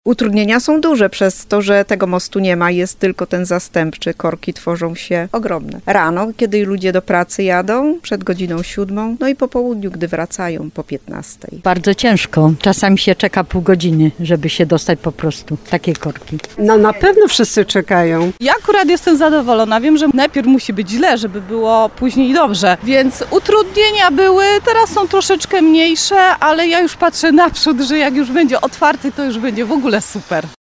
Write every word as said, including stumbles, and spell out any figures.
Utrudnienia są duże przez to, że tego mostu nie ma, jest tylko ten zastępczy. Korki tworzą się ogromne. Rano, kiedy ludzie do pracy jadą, przed godziną siódmą, no i po południu, gdy wracają po piętnastej. Bardzo ciężko. Czasami się czeka pół godziny, żeby się dostać po prostu. Takie korki. No na pewno wszyscy czekają. Ja akurat jestem zadowolona. Wiem, że najpierw musi być źle, żeby było później dobrze. Więc utrudnienia były, teraz są troszeczkę mniejsze, ale ja już patrzę naprzód, że jak już będzie otwarty, to już będzie w ogóle super.